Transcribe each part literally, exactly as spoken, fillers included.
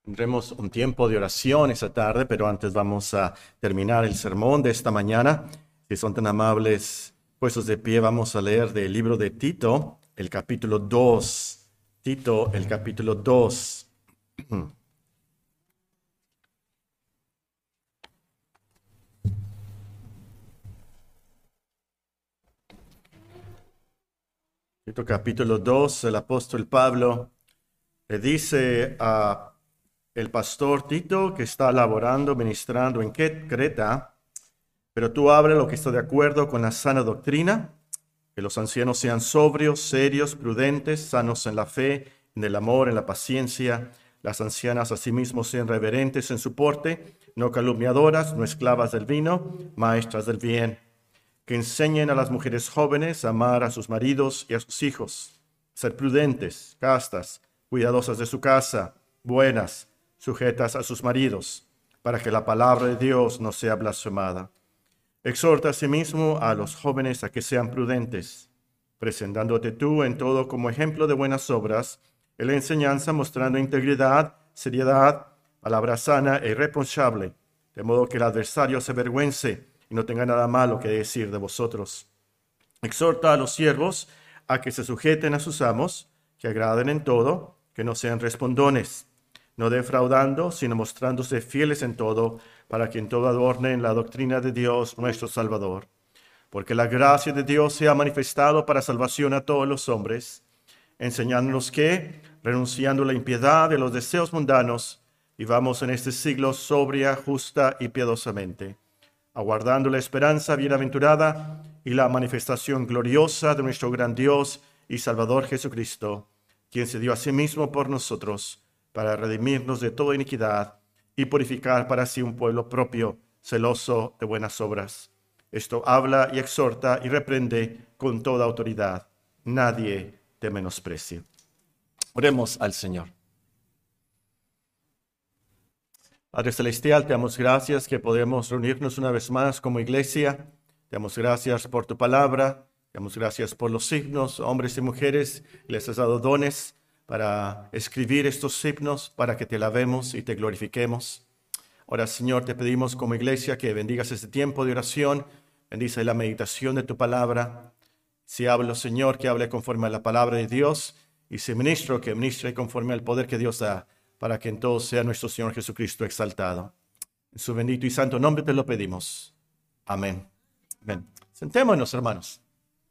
Tendremos un tiempo de oración esta tarde, pero antes vamos a terminar el sermón de esta mañana. Si son tan amables, puestos de pie, vamos a leer del libro de Tito, el capítulo dos. Tito, el capítulo dos. Tito, capítulo dos, el apóstol Pablo le dice a el pastor Tito, que está laborando, ministrando en Creta, pero tú habla lo que está de acuerdo con la sana doctrina, que los ancianos sean sobrios, serios, prudentes, sanos en la fe, en el amor, en la paciencia. Las ancianas asimismo sean reverentes en su porte, no calumniadoras, no esclavas del vino, maestras del bien, que enseñen a las mujeres jóvenes a amar a sus maridos y a sus hijos, ser prudentes, castas, cuidadosas de su casa, buenas, sujetas a sus maridos, para que la palabra de Dios no sea blasfemada. Exhorta asimismo a los jóvenes a que sean prudentes, presentándote tú en todo como ejemplo de buenas obras, en la enseñanza mostrando integridad, seriedad, palabra sana e irreprochable, de modo que el adversario se avergüence y no tenga nada malo que decir de vosotros. Exhorta a los siervos a que se sujeten a sus amos, que agraden en todo, que no sean respondones, no defraudando, sino mostrándose fieles en todo, para que en todo adornen la doctrina de Dios nuestro Salvador. Porque la gracia de Dios se ha manifestado para salvación a todos los hombres, enseñándonos que, renunciando a la impiedad de los deseos mundanos, vivamos en este siglo sobria, justa y piadosamente, aguardando la esperanza bienaventurada y la manifestación gloriosa de nuestro gran Dios y Salvador Jesucristo, quien se dio a sí mismo por nosotros, para redimirnos de toda iniquidad y purificar para sí un pueblo propio, celoso de buenas obras. Esto habla y exhorta y reprende con toda autoridad. Nadie te menosprecie. Oremos al Señor. Padre Celestial, te damos gracias que podemos reunirnos una vez más como iglesia. Te damos gracias por tu palabra. Te damos gracias por los signos, hombres y mujeres. Les has dado dones para escribir estos himnos, para que te alabemos y te glorifiquemos. Ahora, Señor, te pedimos como iglesia que bendigas este tiempo de oración, bendice la meditación de tu palabra. Si hablo, Señor, que hable conforme a la palabra de Dios, y si ministro, que ministre conforme al poder que Dios da, para que en todo sea nuestro Señor Jesucristo exaltado. En su bendito y santo nombre te lo pedimos. Amén. Amén. Sentémonos, hermanos.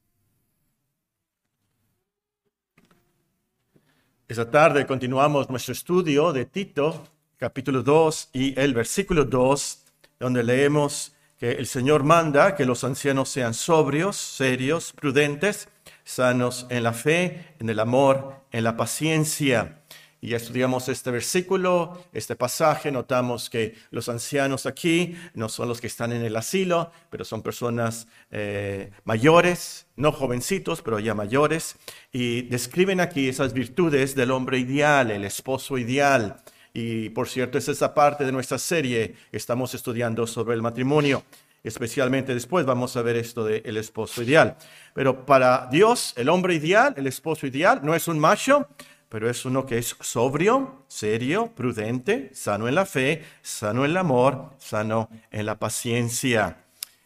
Esta tarde continuamos nuestro estudio de Tito, capítulo dos y el versículo dos, donde leemos que el Señor manda que los ancianos sean sobrios, serios, prudentes, sanos en la fe, en el amor, en la paciencia. Y ya estudiamos este versículo, este pasaje, notamos que los ancianos aquí no son los que están en el asilo, pero son personas eh, mayores, no jovencitos, pero ya mayores, y describen aquí esas virtudes del hombre ideal, el esposo ideal. Y por cierto, es esa parte de nuestra serie que estamos estudiando sobre el matrimonio. Especialmente después vamos a ver esto del esposo ideal. Pero para Dios, el hombre ideal, el esposo ideal, no es un macho, pero es uno que es sobrio, serio, prudente, sano en la fe, sano en el amor, sano en la paciencia.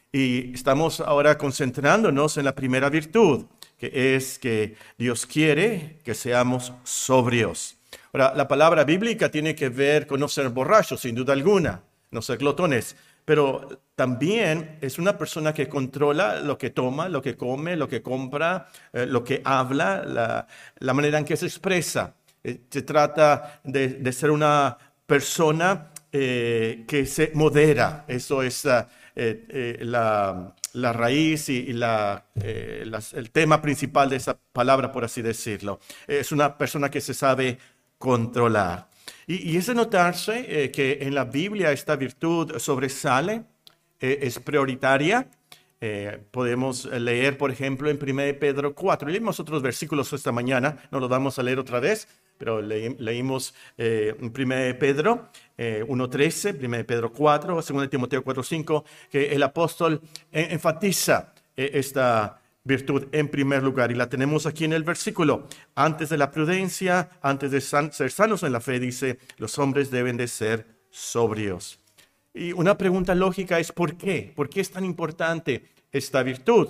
Y estamos ahora concentrándonos en la primera virtud, que es que Dios quiere que seamos sobrios. Ahora, la palabra bíblica tiene que ver con no ser borrachos, sin duda alguna, no ser glotones, pero también es una persona que controla lo que toma, lo que come, lo que compra, eh, lo que habla, la, la manera en que se expresa. Eh, se trata de, de ser una persona eh, que se modera. Eso es uh, eh, eh, la, la raíz y, y la, eh, las, el tema principal de esa palabra, por así decirlo. Es una persona que se sabe controlar. Y, y es de notarse eh, que en la Biblia esta virtud sobresale, eh, es prioritaria. Eh, podemos leer, por ejemplo, en primera de Pedro cuatro. Leímos otros versículos esta mañana, no los vamos a leer otra vez, pero le, leímos eh, en primera de Pedro eh, uno trece, primera de Pedro cuatro, segunda de Timoteo cuatro cinco, que el apóstol enfatiza eh, esta virtud en primer lugar, y la tenemos aquí en el versículo. Antes de la prudencia, antes de san- ser sanos en la fe, dice, los hombres deben de ser sobrios. Y una pregunta lógica es, ¿por qué? ¿Por qué es tan importante esta virtud?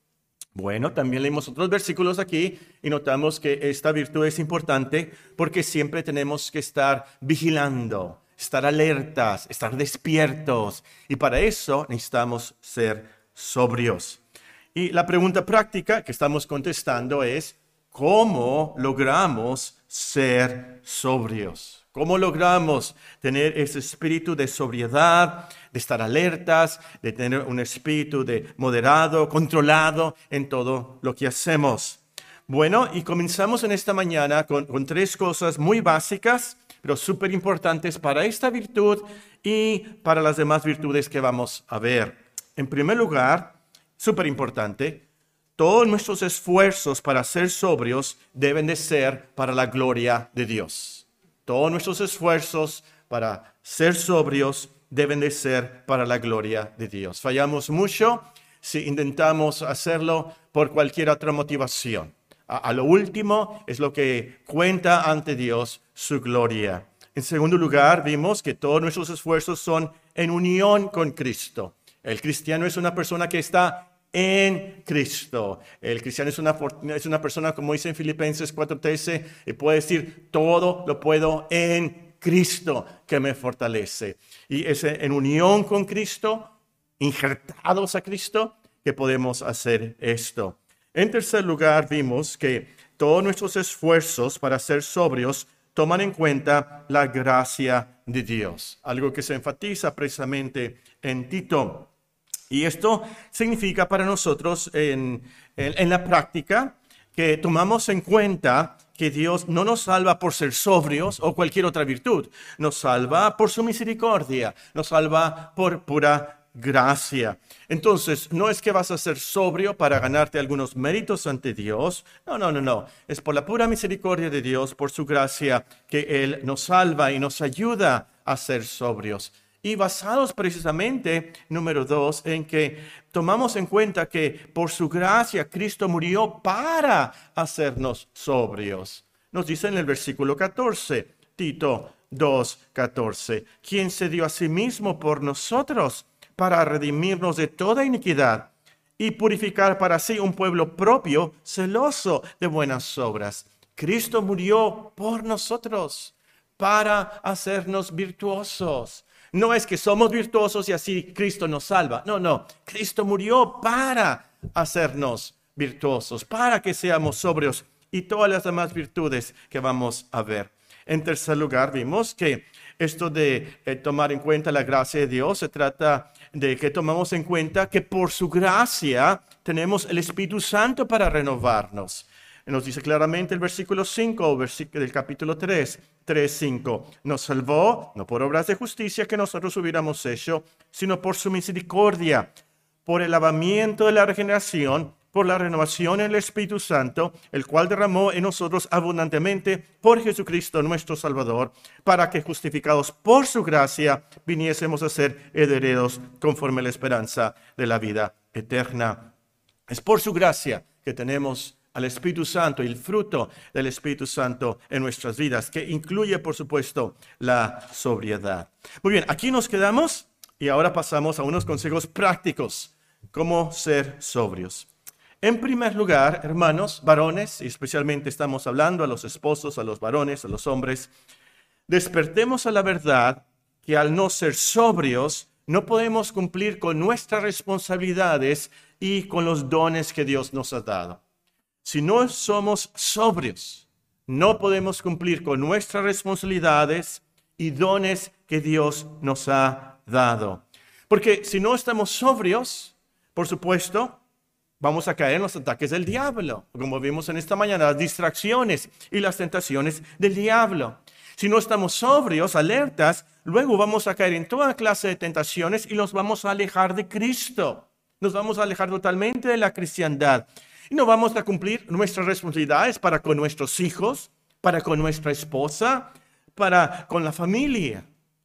Bueno, también leímos otros versículos aquí y notamos que esta virtud es importante porque siempre tenemos que estar vigilando, estar alertas, estar despiertos, y para eso necesitamos ser sobrios. Y la pregunta práctica que estamos contestando es, ¿cómo logramos ser sobrios? ¿Cómo logramos tener ese espíritu de sobriedad, de estar alertas, de tener un espíritu de moderado, controlado en todo lo que hacemos? Bueno, y comenzamos en esta mañana con, con tres cosas muy básicas, pero súper importantes para esta virtud y para las demás virtudes que vamos a ver. En primer lugar, súper importante, todos nuestros esfuerzos para ser sobrios deben de ser para la gloria de Dios. Todos nuestros esfuerzos para ser sobrios deben de ser para la gloria de Dios. Fallamos mucho si intentamos hacerlo por cualquier otra motivación. A, a lo último es lo que cuenta ante Dios su gloria. En segundo lugar, vimos que todos nuestros esfuerzos son en unión con Cristo. El cristiano es una persona que está en Cristo. El cristiano es una, es una persona, como dice en Filipenses cuatro trece, y puede decir, todo lo puedo en Cristo que me fortalece. Y es en unión con Cristo, injertados a Cristo, que podemos hacer esto. En tercer lugar, vimos que todos nuestros esfuerzos para ser sobrios toman en cuenta la gracia de Dios, algo que se enfatiza precisamente en Tito. Y esto significa para nosotros en, en, en la práctica que tomamos en cuenta que Dios no nos salva por ser sobrios o cualquier otra virtud. Nos salva por su misericordia, nos salva por pura gracia. Entonces, no es que vas a ser sobrio para ganarte algunos méritos ante Dios. No, no, no, no. Es por la pura misericordia de Dios, por su gracia, que Él nos salva y nos ayuda a ser sobrios. Y basados precisamente, número dos, en que tomamos en cuenta que por su gracia Cristo murió para hacernos sobrios. Nos dice en el versículo catorce, Tito dos, catorce, quien se dio a sí mismo por nosotros para redimirnos de toda iniquidad y purificar para sí un pueblo propio, celoso de buenas obras. Cristo murió por nosotros para hacernos virtuosos. No es que somos virtuosos y así Cristo nos salva. No, no. Cristo murió para hacernos virtuosos, para que seamos sobrios y todas las demás virtudes que vamos a ver. En tercer lugar, vimos que esto de eh, tomar en cuenta la gracia de Dios se trata de que tomamos en cuenta que por su gracia tenemos el Espíritu Santo para renovarnos. Nos dice claramente el versículo cinco del capítulo tres, tres, cinco. Nos salvó, no por obras de justicia que nosotros hubiéramos hecho, sino por su misericordia, por el lavamiento de la regeneración, por la renovación en el Espíritu Santo, el cual derramó en nosotros abundantemente por Jesucristo nuestro Salvador, para que justificados por su gracia viniésemos a ser herederos conforme a la esperanza de la vida eterna. Es por su gracia que tenemos al Espíritu Santo y el fruto del Espíritu Santo en nuestras vidas, que incluye, por supuesto, la sobriedad. Muy bien, aquí nos quedamos y ahora pasamos a unos consejos prácticos, cómo ser sobrios. En primer lugar, hermanos, varones, y especialmente estamos hablando a los esposos, a los varones, a los hombres, despertemos a la verdad que al no ser sobrios, no podemos cumplir con nuestras responsabilidades y con los dones que Dios nos ha dado. Si no somos sobrios, no podemos cumplir con nuestras responsabilidades y dones que Dios nos ha dado. Porque si no estamos sobrios, por supuesto, vamos a caer en los ataques del diablo, como vimos en esta mañana, las distracciones y las tentaciones del diablo. Si no estamos sobrios, alertas, luego vamos a caer en toda clase de tentaciones y nos vamos a alejar de Cristo. Nos vamos a alejar totalmente de la cristiandad. Y no vamos a cumplir nuestras responsabilidades para con nuestros hijos, para con nuestra esposa, para con la familia.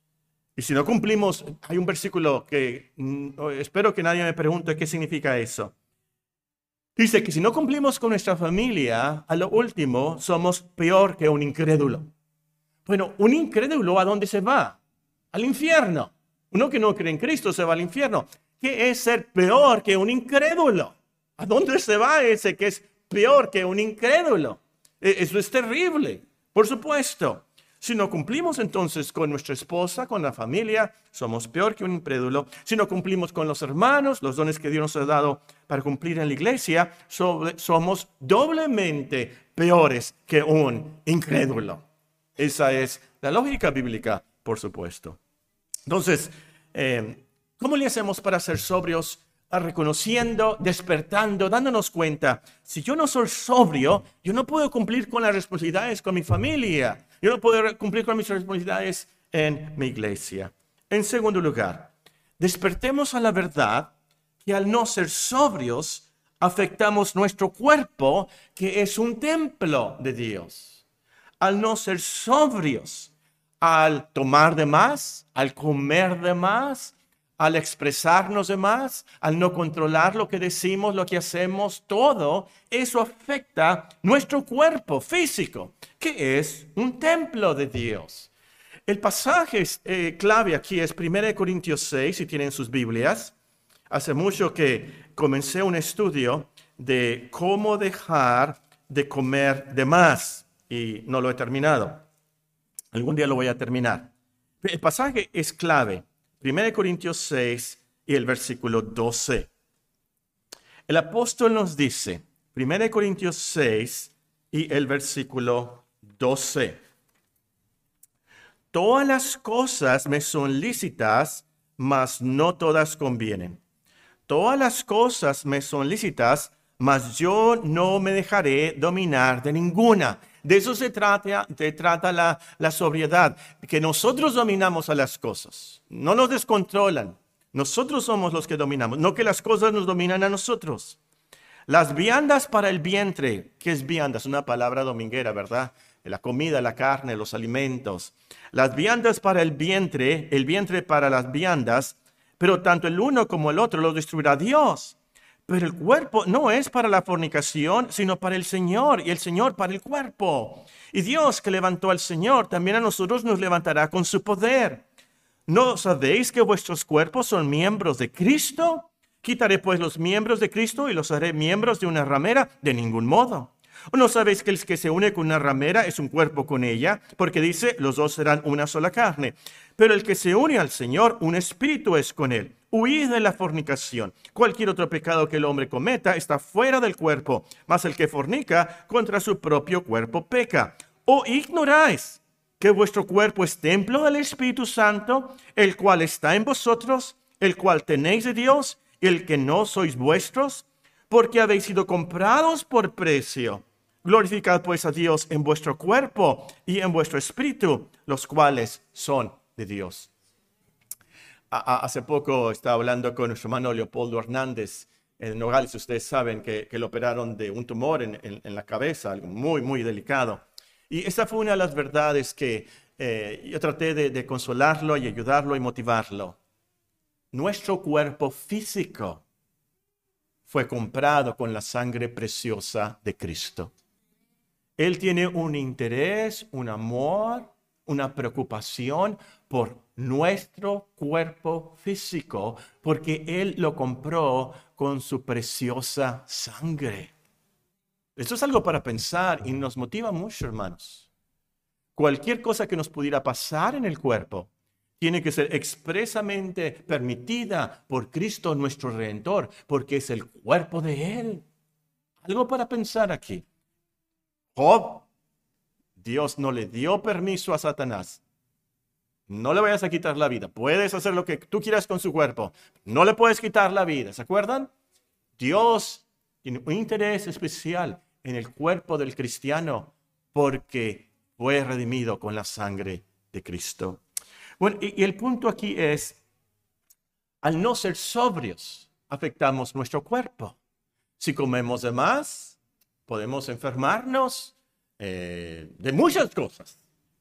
Y si no cumplimos, hay un versículo que mm, espero que nadie me pregunte qué significa eso. Dice que si no cumplimos con nuestra familia, a lo último somos peor que un incrédulo. Bueno, un incrédulo, ¿a dónde se va? Al infierno. Uno que no cree en Cristo se va al infierno. ¿Qué es ser peor que un incrédulo? ¿A dónde se va ese que es peor que un incrédulo? Eso es terrible, por supuesto. Si no cumplimos entonces con nuestra esposa, con la familia, somos peor que un incrédulo. Si no cumplimos con los hermanos, los dones que Dios nos ha dado para cumplir en la iglesia, somos doblemente peores que un incrédulo. Esa es la lógica bíblica, por supuesto. Entonces, eh, ¿cómo le hacemos para ser sobrios? Reconociendo, despertando, dándonos cuenta, si yo no soy sobrio, yo no puedo cumplir con las responsabilidades con mi familia, yo no puedo cumplir con mis responsabilidades en mi iglesia. En segundo lugar, despertemos a la verdad que al no ser sobrios, afectamos nuestro cuerpo, que es un templo de Dios. Al no ser sobrios, al tomar de más, al comer de más, al expresarnos de más, al no controlar lo que decimos, lo que hacemos, todo eso afecta nuestro cuerpo físico, que es un templo de Dios. El pasaje eh, clave aquí es primera Corintios seis, si tienen sus Biblias. Hace mucho que comencé un estudio de cómo dejar de comer de más y no lo he terminado. Algún día lo voy a terminar. El pasaje es clave. primera Corintios seis y el versículo doce. El apóstol nos dice, primera Corintios seis y el versículo doce. Todas las cosas me son lícitas, mas no todas convienen. Todas las cosas me son lícitas, mas yo no me dejaré dominar de ninguna. De eso se trata, se trata la, la sobriedad, que nosotros dominamos a las cosas, no nos descontrolan. Nosotros somos los que dominamos, no que las cosas nos dominan a nosotros. Las viandas para el vientre, ¿qué es viandas? Una palabra dominguera, ¿verdad? La comida, la carne, los alimentos. Las viandas para el vientre, el vientre para las viandas, pero tanto el uno como el otro lo destruirá Dios. Pero el cuerpo no es para la fornicación, sino para el Señor, y el Señor para el cuerpo. Y Dios que levantó al Señor, también a nosotros nos levantará con su poder. ¿No sabéis que vuestros cuerpos son miembros de Cristo? ¿Quitaré pues los miembros de Cristo y los haré miembros de una ramera? De ningún modo. ¿O no sabéis que el que se une con una ramera es un cuerpo con ella? Porque dice, los dos serán una sola carne. Pero el que se une al Señor, un espíritu es con él. Huid de la fornicación. Cualquier otro pecado que el hombre cometa está fuera del cuerpo, mas el que fornica contra su propio cuerpo peca. ¿O ignoráis que vuestro cuerpo es templo del Espíritu Santo, el cual está en vosotros, el cual tenéis de Dios, y el que no sois vuestros? Porque habéis sido comprados por precio. Glorificad pues a Dios en vuestro cuerpo y en vuestro espíritu, los cuales son de Dios. Hace poco estaba hablando con nuestro hermano Leopoldo Hernández en Nogales. Ustedes saben que, que le operaron de un tumor en, en, en la cabeza, algo muy, muy delicado. Y esa fue una de las verdades que eh, yo traté de, de consolarlo y ayudarlo y motivarlo. Nuestro cuerpo físico fue comprado con la sangre preciosa de Cristo. Él tiene un interés, un amor, una preocupación por nuestro cuerpo físico, porque Él lo compró con su preciosa sangre. Esto es algo para pensar y nos motiva mucho, hermanos. Cualquier cosa que nos pudiera pasar en el cuerpo tiene que ser expresamente permitida por Cristo nuestro Redentor, porque es el cuerpo de Él. Algo para pensar aquí. Job, Dios no le dio permiso a Satanás. No le vayas a quitar la vida. Puedes hacer lo que tú quieras con su cuerpo. No le puedes quitar la vida. ¿Se acuerdan? Dios tiene un interés especial en el cuerpo del cristiano porque fue redimido con la sangre de Cristo. Bueno, y, y el punto aquí es, al no ser sobrios, afectamos nuestro cuerpo. Si comemos de más, podemos enfermarnos eh, de muchas cosas.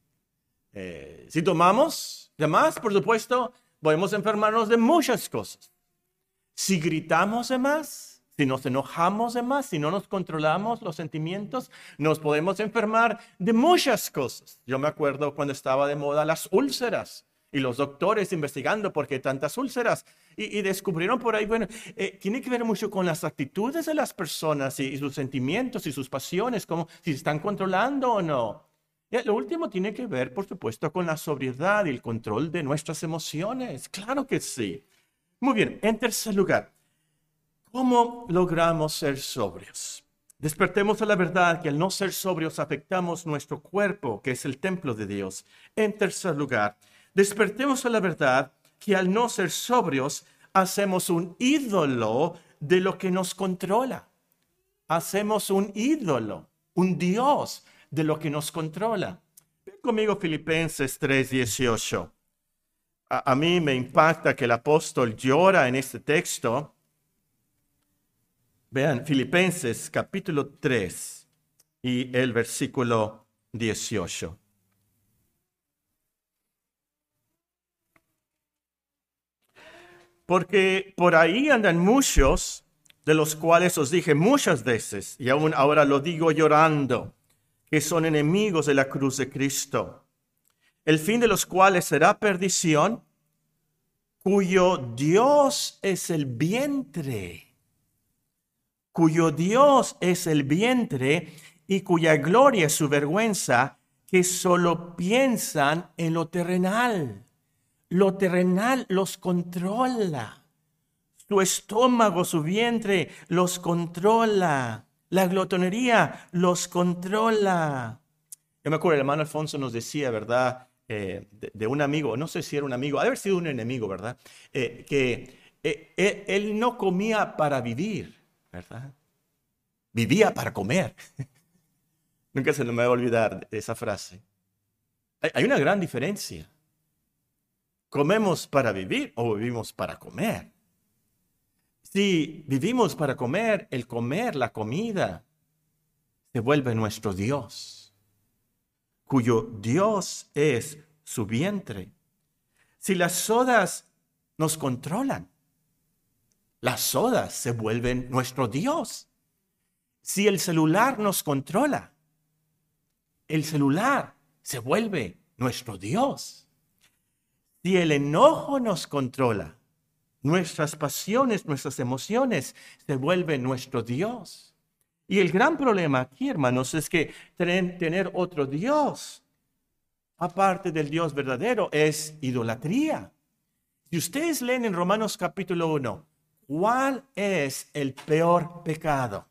Eh, si tomamos de más, por supuesto, podemos enfermarnos de muchas cosas. Si gritamos de más, Si nos enojamos de más, si no nos controlamos los sentimientos, nos podemos enfermar de muchas cosas. Yo me acuerdo cuando estaba de moda las úlceras y los doctores investigando por qué tantas úlceras y, y descubrieron por ahí, bueno, eh, tiene que ver mucho con las actitudes de las personas y, y sus sentimientos y sus pasiones, como si se están controlando o no. Y lo último tiene que ver, por supuesto, con la sobriedad y el control de nuestras emociones. Claro que sí. Muy bien, en tercer lugar, ¿cómo logramos ser sobrios? Despertemos a la verdad que al no ser sobrios afectamos nuestro cuerpo, que es el templo de Dios. En tercer lugar, despertemos a la verdad que al no ser sobrios hacemos un ídolo de lo que nos controla. Hacemos un ídolo, un Dios de lo que nos controla. Ven conmigo Filipenses tres dieciocho. A, a mí me impacta que el apóstol llora en este texto. Vean, Filipenses capítulo tres y el versículo dieciocho. Porque por ahí andan muchos, de los cuales os dije muchas veces, y aún ahora lo digo llorando, que son enemigos de la cruz de Cristo, el fin de los cuales será perdición, cuyo Dios es el vientre, cuyo Dios es el vientre y cuya gloria es su vergüenza, que solo piensan en lo terrenal. Lo terrenal los controla. Su estómago, su vientre los controla. La glotonería los controla. Yo me acuerdo, el hermano Alfonso nos decía, ¿verdad? Eh, de, de un amigo, no sé si era un amigo, ha de haber sido un enemigo, ¿verdad? Eh, que eh, él, él no comía para vivir, ¿verdad? Vivía para comer. Nunca se me va a olvidar esa frase. Hay, hay una gran diferencia. ¿Comemos para vivir o vivimos para comer? Si vivimos para comer, el comer, la comida, se vuelve nuestro Dios, cuyo Dios es su vientre. Si las sodas nos controlan, las sodas se vuelven nuestro Dios. Si el celular nos controla, el celular se vuelve nuestro Dios. Si el enojo nos controla, nuestras pasiones, nuestras emociones se vuelven nuestro Dios. Y el gran problema aquí, hermanos, es que tener, tener otro Dios, aparte del Dios verdadero, es idolatría. Si ustedes leen en Romanos capítulo uno, ¿cuál es el peor pecado?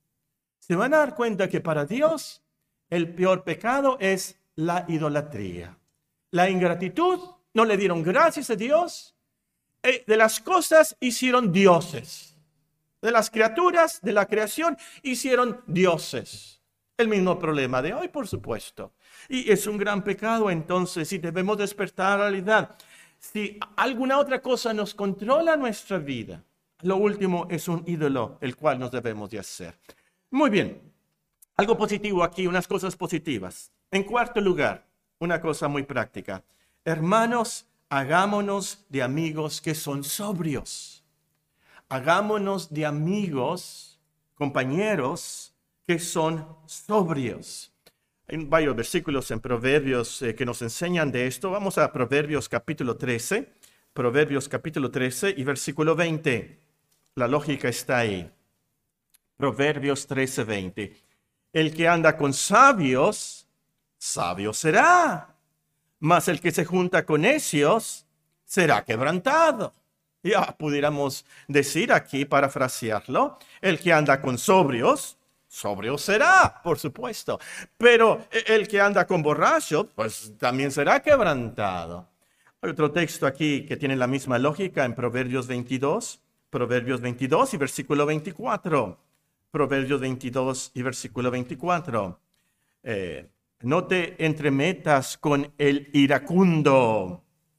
Se van a dar cuenta que para Dios el peor pecado es la idolatría. La ingratitud. No le dieron gracias a Dios. De las cosas hicieron dioses. De las criaturas, de la creación, hicieron dioses. El mismo problema de hoy, por supuesto. Y es un gran pecado, entonces, si debemos despertar a la realidad. Si alguna otra cosa nos controla nuestra vida, lo último es un ídolo, el cual nos debemos de hacer. Muy bien. Algo positivo aquí, unas cosas positivas. En cuarto lugar, una cosa muy práctica. Hermanos, hagámonos de amigos que son sobrios. Hagámonos de amigos, compañeros, que son sobrios. Hay varios versículos en Proverbios eh, que nos enseñan de esto. Vamos a Proverbios capítulo trece. Proverbios capítulo trece y versículo veinte. La lógica está ahí. Proverbios trece, veinte. El que anda con sabios, sabio será. Mas el que se junta con necios será quebrantado. Ya pudiéramos decir aquí, parafrasearlo, el que anda con sobrios, sobrio será, por supuesto. Pero el que anda con borrachos, pues también será quebrantado. Hay otro texto aquí que tiene la misma lógica en Proverbios veintidós, Proverbios veintidós y versículo veinticuatro. Proverbios veintidós y versículo veinticuatro. Eh, No te entremetas con el iracundo.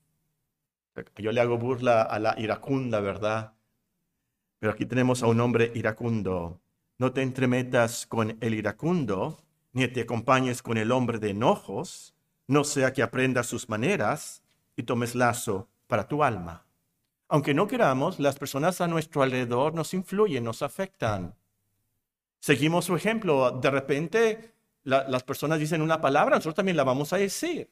Yo le hago burla a la iracunda, ¿verdad? Pero aquí tenemos a un hombre iracundo. No te entremetas con el iracundo, ni te acompañes con el hombre de enojos, no sea que aprendas sus maneras y tomes lazo para tu alma. Aunque no queramos, las personas a nuestro alrededor nos influyen, nos afectan. Seguimos su ejemplo. De repente la, las personas dicen una palabra, nosotros también la vamos a decir.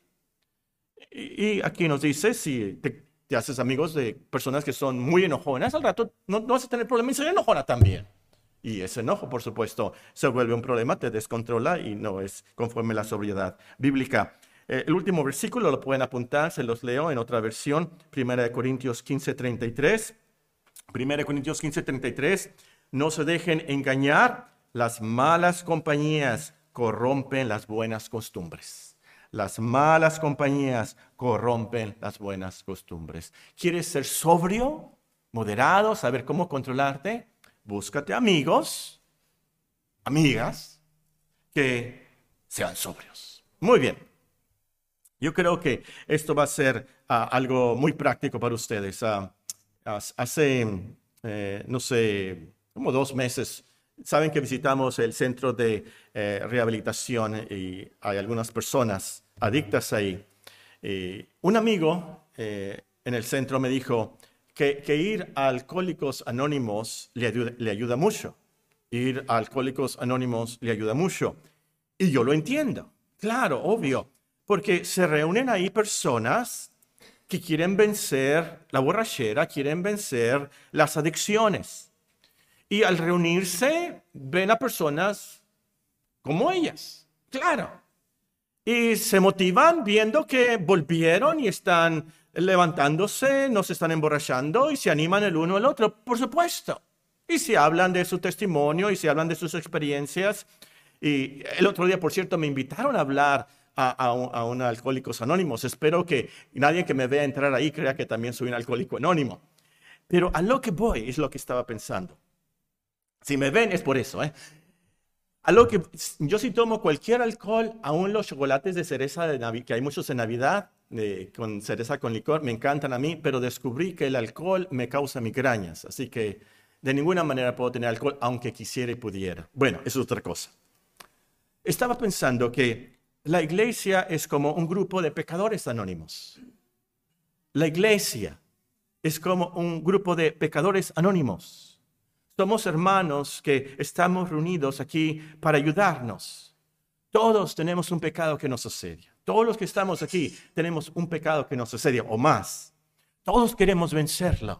Y, y aquí nos dice, si te, te haces amigos de personas que son muy enojonas, al rato no, no vas a tener problemas y ser enojona también. Y ese enojo, por supuesto, se vuelve un problema, te descontrola y no es conforme a la sobriedad bíblica. Eh, el último versículo lo pueden apuntar, se los leo en otra versión, Primera de Corintios quince, treinta y tres. Primera de Corintios quince, treinta y tres. No se dejen engañar, las malas compañías corrompen las buenas costumbres. Las malas compañías corrompen las buenas costumbres. ¿Quieres ser sobrio, moderado, saber cómo controlarte? Búscate amigos, amigas, que sean sobrios. Muy bien. Yo creo que esto va a ser uh, algo muy práctico para ustedes. Uh, hace, eh, no sé, como dos meses, saben que visitamos el centro de eh, rehabilitación y hay algunas personas adictas ahí. Y un amigo eh, en el centro me dijo que, que ir a Alcohólicos Anónimos le ayuda, le ayuda mucho. Ir a Alcohólicos Anónimos le ayuda mucho. Y yo lo entiendo, claro, obvio. Porque se reúnen ahí personas que quieren vencer la borrachera, quieren vencer las adicciones. Y al reunirse, ven a personas como ellas, claro. Y se motivan viendo que volvieron y están levantándose, no se están emborrachando y se animan el uno al otro, por supuesto. Y se hablan de su testimonio y se hablan de sus experiencias. Y el otro día, por cierto, me invitaron a hablar A, a, un, a un Alcohólicos Anónimos. Espero que nadie que me vea entrar ahí crea que también soy un alcohólico anónimo. Pero a lo que voy es lo que estaba pensando. Si me ven es por eso, ¿eh? A lo que yo sí tomo cualquier alcohol, aún los chocolates de cereza de Navidad, que hay muchos en Navidad, de, con cereza con licor, me encantan a mí, pero descubrí que el alcohol me causa migrañas. Así que de ninguna manera puedo tener alcohol, aunque quisiera y pudiera. Bueno, eso es otra cosa. Estaba pensando que la iglesia es como un grupo de pecadores anónimos. La iglesia es como un grupo de pecadores anónimos. Somos hermanos que estamos reunidos aquí para ayudarnos. Todos tenemos un pecado que nos asedia. Todos los que estamos aquí tenemos un pecado que nos asedia o más. Todos queremos vencerlo.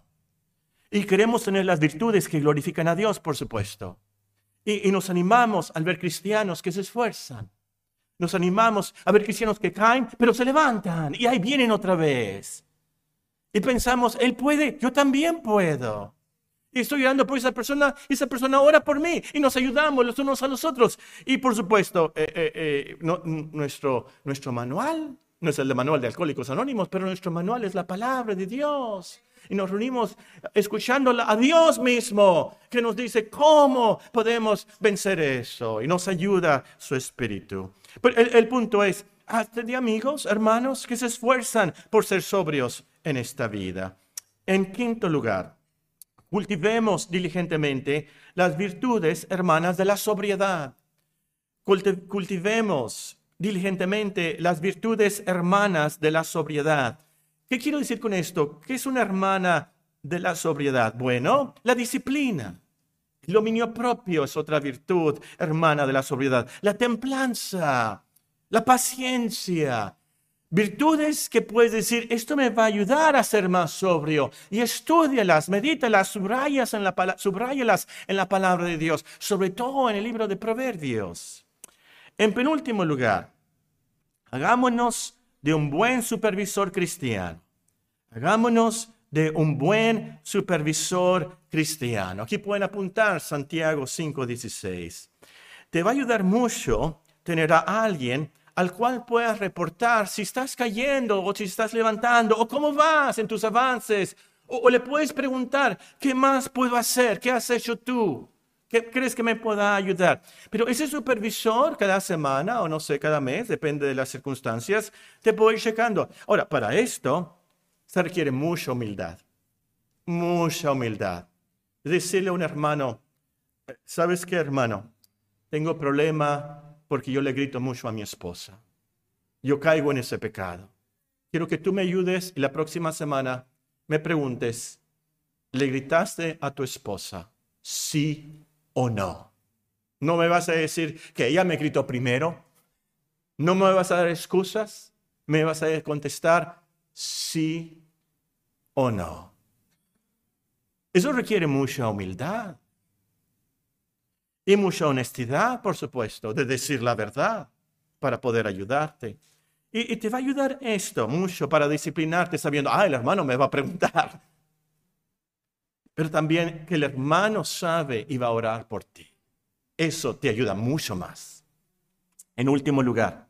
Y queremos tener las virtudes que glorifican a Dios, por supuesto. Y, y nos animamos al ver cristianos que se esfuerzan. Nos animamos a ver cristianos que caen, pero se levantan y ahí vienen otra vez. Y pensamos, él puede, yo también puedo. Y estoy orando por esa persona, y esa persona ora por mí. Y nos ayudamos los unos a los otros. Y por supuesto, eh, eh, eh, no, nuestro, nuestro manual, no es el de manual de Alcohólicos Anónimos, pero nuestro manual es la palabra de Dios. Y nos reunimos escuchándola a Dios mismo, que nos dice cómo podemos vencer eso. Y nos ayuda su espíritu. Pero el, el punto es, hazte de amigos, hermanos, que se esfuerzan por ser sobrios en esta vida. En quinto lugar, cultivemos diligentemente las virtudes, hermanas, de la sobriedad. Culti- cultivemos diligentemente las virtudes, hermanas, de la sobriedad. ¿Qué quiero decir con esto? ¿Qué es una hermana de la sobriedad? Bueno, la disciplina. El dominio propio es otra virtud, hermana de la sobriedad. La templanza, la paciencia. Virtudes que puedes decir, esto me va a ayudar a ser más sobrio. Y estúdialas, medítalas, subrayalas en, la, subrayalas en la palabra de Dios, sobre todo en el libro de Proverbios. En penúltimo lugar, hagámonos de un buen supervisor cristiano. Hagámonos de un buen supervisor cristiano. Aquí pueden apuntar Santiago cinco dieciséis. Te va a ayudar mucho tener a alguien al cual puedas reportar si estás cayendo o si estás levantando o cómo vas en tus avances. O, o le puedes preguntar, ¿qué más puedo hacer? ¿Qué has hecho tú? ¿Qué crees que me pueda ayudar? Pero ese supervisor cada semana o no sé, cada mes, depende de las circunstancias, te puede ir checando. Ahora, para esto se requiere mucha humildad. Mucha humildad. Decirle a un hermano, ¿sabes qué, hermano? Tengo problema porque yo le grito mucho a mi esposa. Yo caigo en ese pecado. Quiero que tú me ayudes y la próxima semana me preguntes le gritaste a tu esposa, sí o no. No me vas a decir que ella me gritó primero. No me vas a dar excusas. Me vas a contestar sí o no. Eso requiere mucha humildad y mucha honestidad, por supuesto, de decir la verdad para poder ayudarte. Y, y te va a ayudar esto mucho para disciplinarte sabiendo, ah, el hermano me va a preguntar. Pero también que el hermano sabe y va a orar por ti. Eso te ayuda mucho más. En último lugar,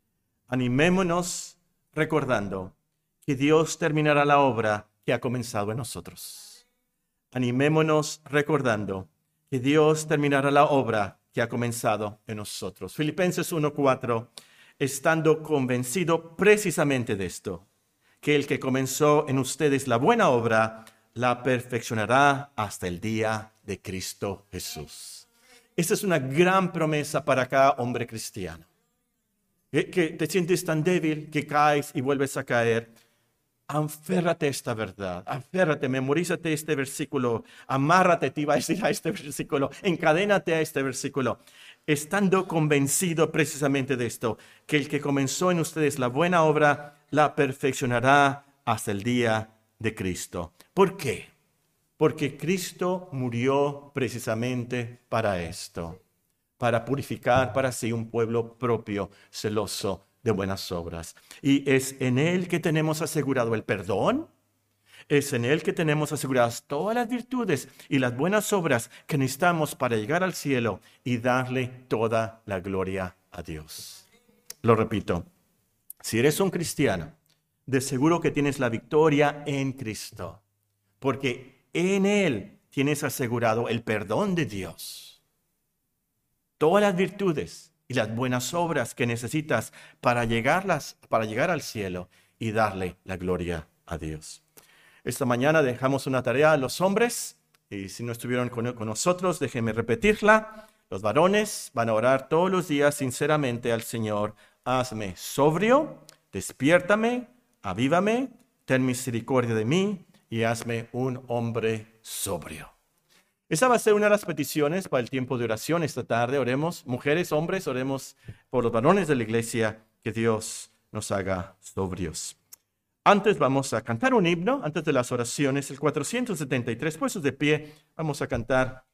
animémonos recordando que Dios terminará la obra que ha comenzado en nosotros. Animémonos recordando que Dios terminará la obra que ha comenzado en nosotros. Filipenses uno cuatro, estando convencido precisamente de esto, que el que comenzó en ustedes la buena obra, la perfeccionará hasta el día de Cristo Jesús. Esta es una gran promesa para cada hombre cristiano. Que, que te sientes tan débil que caes y vuelves a caer. Aférrate a esta verdad, aférrate, memorízate este versículo, amárrate, te iba a decir a este versículo, encadénate a este versículo, estando convencido precisamente de esto, que el que comenzó en ustedes la buena obra, la perfeccionará hasta el día de Cristo. ¿Por qué? Porque Cristo murió precisamente para esto, para purificar para sí un pueblo propio, celoso de buenas obras. Y es en Él que tenemos asegurado el perdón, es en Él que tenemos aseguradas todas las virtudes y las buenas obras que necesitamos para llegar al cielo y darle toda la gloria a Dios. Lo repito, si eres un cristiano, de seguro que tienes la victoria en Cristo, porque en Él tienes asegurado el perdón de Dios, todas las virtudes y las buenas obras que necesitas para, llegarlas, para llegar al cielo y darle la gloria a Dios. Esta mañana dejamos una tarea a los hombres, y si no estuvieron con, con nosotros, déjenme repetirla. Los varones van a orar todos los días sinceramente al Señor. Hazme sobrio, despiértame, avívame, ten misericordia de mí y hazme un hombre sobrio. Esa va a ser una de las peticiones para el tiempo de oración esta tarde. Oremos, mujeres, hombres, oremos por los varones de la iglesia, que Dios nos haga sobrios. Antes vamos a cantar un himno, antes de las oraciones, el cuatrocientos setenta y tres, puestos de pie, vamos a cantar